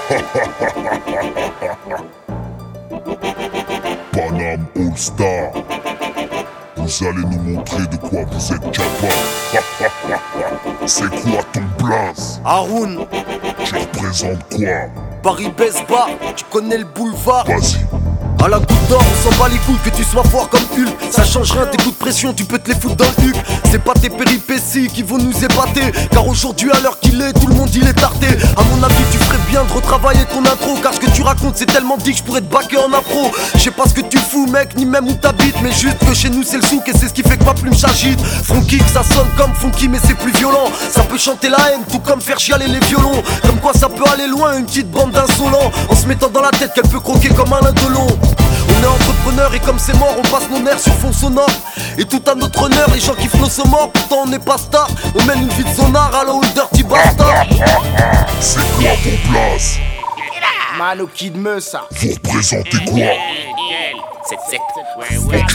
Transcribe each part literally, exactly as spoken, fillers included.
Paname All Star, vous allez nous montrer de quoi vous êtes capable. C'est quoi ton blaze? Haroun, tu représentes quoi? Paris baisse bas, tu connais le boulevard. Vas-y. À la goutte d'or, on s'en bat les couilles, que tu sois fort comme Hulk. Ça change rien, tes coups de pression, tu peux te les foutre dans le huc. C'est pas tes péripéties qui vont nous épater, car aujourd'hui à l'heure qu'il est, tout le monde il est tardé. À mon avis tu ferais bien de retravailler ton intro, car ce que tu racontes c'est tellement dit que je pourrais te baquer en afro. Je sais pas ce que tu fous mec, ni même où t'habites, mais juste que chez nous c'est le souk et c'est ce qui fait que ma plume s'agite. Front kick ça sonne comme funky mais c'est plus violent. Ça peut chanter la haine, tout comme faire chialer les violons. Comme quoi ça peut aller loin, une petite bande d'insolents, en se mettant dans la tête qu'elle peut croquer comme un indolent. On est entrepreneurs et comme c'est mort on passe nos nerfs sur fond sonore. Et tout à notre honneur, les gens kiffent nos morts. Pourtant on n'est pas star, on mène une vie de sonar à la Old Dirty Bastard. C'est quoi vos places? Mano Kid Meus ça. Vous représentez quoi? sept sept. Ok.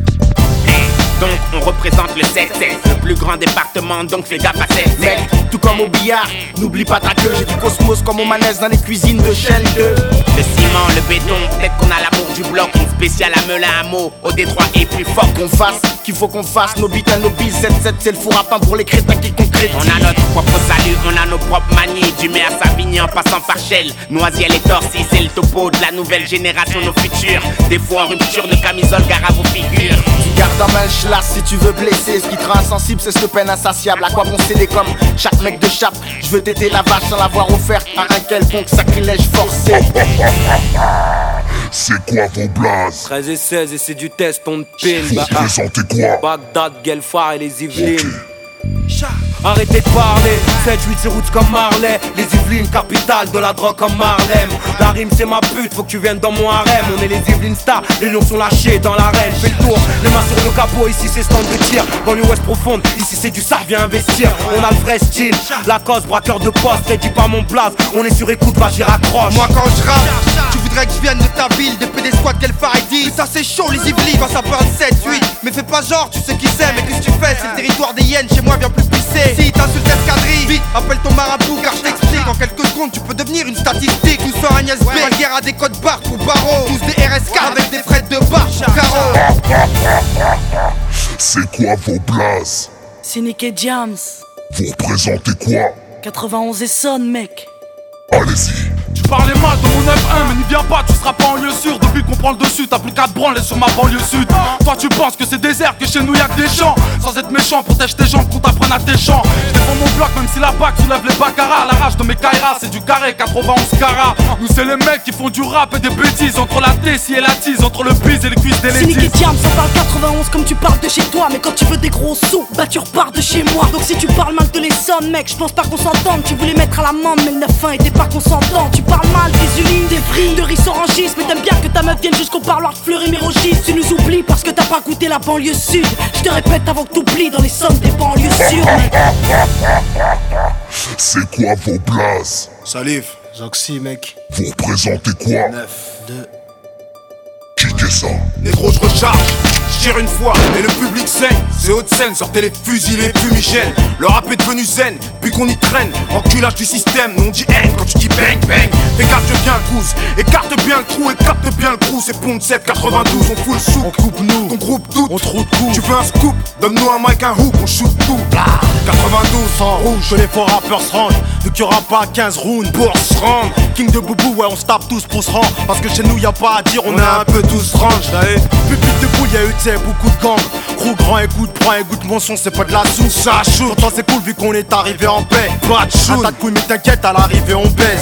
Donc on représente le sept sept, le plus grand département, donc fais gaffe à sept Mec, tout comme au billard, n'oublie pas ta queue. J'ai du cosmos comme au manège dans les cuisines de chaîne deux. Le ciment, le béton, peut-être qu'on a l'amour du bloc. Une spéciale à Melun à Meaux, au Détroit est plus fort. Qu'on fasse, qu'il faut qu'on fasse, nos bites à nos billes. sept sept c'est le four à pain pour les crétins qui concrétisent. On a notre propre salut, on a nos propres manies. Du mai à Savigny en passant par Chelles, Noisiel et Torcy, c'est le topo de la nouvelle génération, nos futurs. Des fois en rupture de camisole, gare à vos figures. Garde en main le schlass si tu veux blesser. Ce qui te rend insensible c'est cette peine insatiable. À quoi bon céder comme chaque mec de chape? Je veux téter la vache sans l'avoir offerte à un quelconque sacrilège forcé. C'est quoi vos blazes? treize et seize et c'est du test, on te pine. Vous représentez quoi? Bagdad, Guelfard et les Yvelines. Ok. Arrêtez de parler, sept huit c'est route comme Marley. Les Yvelines, capitale de la drogue comme Marlem. La rime c'est ma pute, faut que tu viennes dans mon harem. On est les Yvelines stars, les lions sont lâchés dans l'arène. Fais le tour, les mains sur le capot, ici c'est stand de tir. Dans l'ouest profonde, ici c'est du ça, viens investir. On a le vrai style, la cause, braqueur de poste. Et dis pas mon blaze, on est sur écoute, va j'y raccroche. Moi quand je rappe, tu voudrais que je vienne de ta ville. Des P D squad, quel Faraday. Ça c'est chaud les Yvelines quand ça parle sept huit. Mais fais pas genre, tu sais qui c'est. Mais qu'est-ce que tu fais, c'est le territoire des hyènes. Chez moi viens plus pisser. Si t'insultes escadrille, vite appelle ton marabout car je t'explique. En quelques secondes tu peux devenir une statistique. Nous sommes Agnès B, la guerre à des codes barres pour barreaux. Tous des R S K avec des frettes de bar pour carreaux. C'est quoi vos blazes? C'est Nick et James. Vous représentez quoi? quatre-vingt-onze et sonne mec. Allez-y. Tu parlais mal de mon neuf un mais n'y viens pas, tu seras pas en lieu sûr. Depuis qu'on prend le dessus, t'as plus qu'à te branler sur ma banlieue sud. Toi tu penses que c'est désert, que chez nous y'a que des champs. Sans être méchant, protège tes jambes qu'on t'apprenne à tes champs. Je défends mon bloc même si la bague soulève les baccarat. La rage de mes kairas, c'est du carré, quatre-vingt-onze carats. Nous c'est les mecs qui font du rap et des bêtises. Entre la tessie et la tise, entre le bise et les cuisses des C'est Nick et ladies. James, on parle quatre-vingt-onze comme tu parles de chez toi. Mais quand tu veux des gros sous, bah tu repars de chez moi. Donc si tu parles mal de l'Essonne mec, je pense pas qu'on s'entende. Tu voulais mettre à l'amende mais le neuf un était pas consentant. Tu parles mal des Ulines, des Vries, de riz orangistes. Mais t'aimes bien que ta meuf vienne jusqu'au parloir de Fleury Mérogis. Tu nous oublies parce que t'as pas goûté la banlieue sud. Je te répète avant que t'oublies dans les sommes des banlieues sûres mec. C'est quoi vos blazes? Salif, Zoxy mec. Vous représentez quoi? neuf deux. Kickez ça. Négro je recharge, je tire une fois et le public saigne. C'est haute scène, sortez les fusils, les fumigènes. Le rap est devenu zen, puis qu'on y traîne. Enculage du système, nous on dit haine quand tu dis bang bang. Fais gaffe je viens le cousse, écarte bien le trou, écarte bien le trou. C'est Pont sept quatre-vingt-douze, on fout le sou. On coupe nous, ton groupe doute, on trouve coup. Tu veux un scoop, donne-nous un mic, un hook, on shoot tout. quatre-vingt-douze, sans rouge, que les faux rappeurs se rangent. Vu qu'il y aura pas quinze rounds pour se rendre. King de boubou, ouais on se tape tous pour se rendre. Parce que chez nous y a pas à dire, on, on est un peu tous range. Pupite de boule, y'a eu t'sais beaucoup de gangs. Gros grand écoute, prends écoute mon son, c'est pas de la soupe, ça shoot. Pourtant c'est cool vu qu'on est arrivé en paix. Pas de shoot, un tas de couilles mais t'inquiète, à l'arrivée on baise.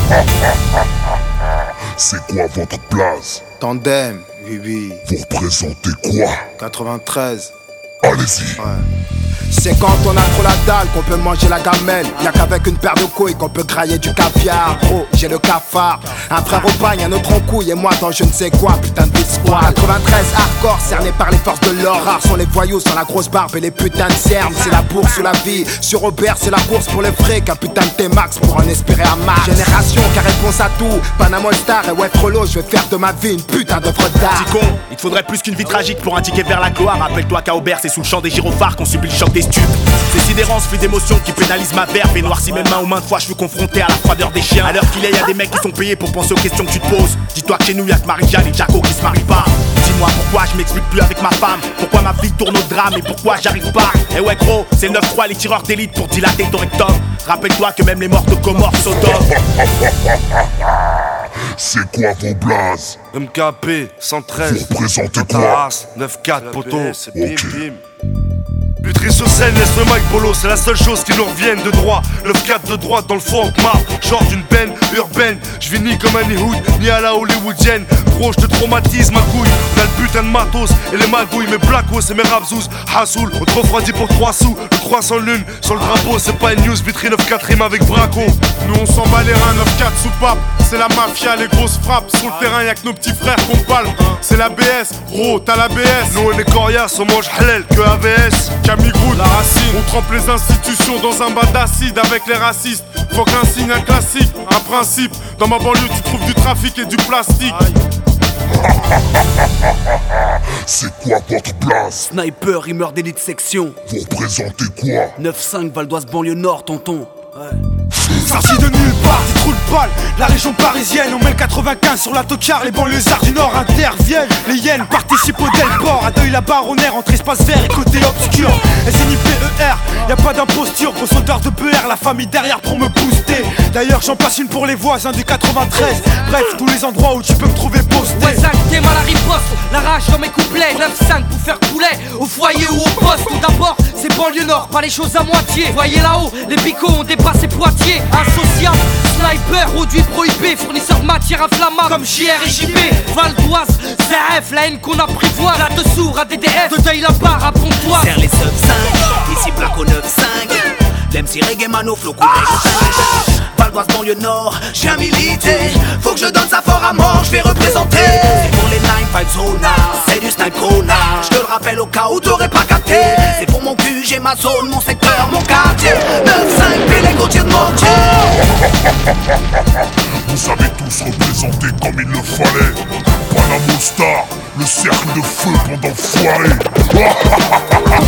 C'est quoi votre place? Tandem, oui oui. Vous représentez quoi? quatre-vingt-treize. Allez-y. Ouais. C'est quand on a trop la dalle qu'on peut manger la gamelle. Y'a qu'avec une paire de couilles qu'on peut grailler du caviar. Gros, j'ai le cafard. Un frère au bagne, un autre en couille. Et moi dans je ne sais quoi, putain de squad. quatre-vingt-treize hardcore, cerné par les forces de l'or. Rares sont les voyous sans la grosse barbe et les putains de cernes. C'est la bourse ou la vie. Sur Aubert, c'est la course pour les frais. Qu'un putain de T-Max pour en espérer un max. Génération qui a réponse à tout. Panama Star et ouais Frollo, je vais faire de ma vie une putain d'œuvre d'art. Petit con, il te faudrait plus qu'une vie tragique pour un ticket vers la gloire. Rappelle-toi qu'à Aubert, c'est sous le champ des gyrophares qu'on subit le choc des stupes. C'est sidérance, fait d'émotions qui pénalise ma verve et noircit mes mains aux maintes fois. Je suis confronté à la froideur des chiens. À l'heure qu'il est, y'a des mecs qui sont payés pour penser aux questions que tu te poses. Dis-toi que chez nous y'a que Marie-Jeanne et Jaco qui se marient pas. Dis-moi pourquoi je m'explique plus avec ma femme. Pourquoi ma vie tourne au drame et pourquoi j'arrive pas. Eh ouais gros, c'est le neuf trois les tireurs d'élite pour dilater ton rectum. Rappelle-toi que même les morts de Comores s'automent. C'est quoi vos blazes? M K P cent treize. Vous représentez quoi? neuf quatre poteau. Ok. Putri sur scène, laisse le mic bolo, c'est la seule chose qui nous revienne de droit. neuf quatre de droite dans le fond marre, genre d'une peine urbaine. Je vis ni comme un Hollywood, ni à la hollywoodienne. Gros, je te traumatise ma couille. On a le putain de matos et les magouilles, mes blacos et mes rapzouz. Hassoul, on te refroidit pour trois sous. Le croissant lune sur le drapeau, c'est pas une news. Vitry neuf quatre rime avec Braco. Nous on s'en bat les reins, neuf quatre sous pape. C'est la mafia, les grosses frappes. Sur le terrain, y'a que nos petits frères qu'on palme. C'est la B S, gros, t'as la B S. Nous on est coriaces, on mange halal que A V S. Camille Groot, la racine. On trempe les institutions dans un bas d'acide avec les racistes. Faut qu'un signe, un classique, un principe. Dans ma banlieue, tu trouves du trafic et du plastique. C'est quoi votre place? Sniper, rimeur d'élite section. Vous représentez quoi? neuf cinq, Val d'Oise, banlieue nord, tonton. Ouais. Sorti de nulle part, des trous de balle, la région parisienne. On met le quatre-vingt-quinze sur la tocard, les banlieusards du nord interviennent. Les hyènes participent au Delport, à Deuil la Baronnaire, entre espace vert et côté obscur. S N I P E R, y'a pas d'imposture, gros sauteur de B R, la famille derrière pour me booster. D'ailleurs j'en passe une pour les voisins du quatre-vingt-treize. Bref, tous les endroits où tu peux me trouver posté. Ouais, cinq t'es mal à riposte, la rage dans mes couplets. Neuf cinq pour faire couler, au foyer ou au poste. Tout d'abord, c'est banlieue nord, pas les choses à moitié. Voyez là-haut, les picots ont dépassé Poitiers. Insociable, sniper, produit prohibé, fournisseur de matière inflammable comme J R et J B. Val d'Oise, Z F, la haine qu'on apprivoise. La de sourd à D D F, de Deuil la barre à Pontoise. Serre les sub cinq, ici plaque au neuf cinq. L'M C reggae mano, flow coup cinq. Val d'Oise, banlieue nord, j'viens militer. Faut que je donne ça fort à mort, j'vais représenter. C'est pour les nine five zona, c'est du snipe corona. J'te le rappelle au cas où t'aurais pas capté. C'est pour mon cul, j'ai ma zone, mon secteur, mon quartier. neuf cinq, puis les côtiers de mon Dieu. Vous savez tous représenter comme il le fallait. Panam All Star, le cercle de feu pendant foiré.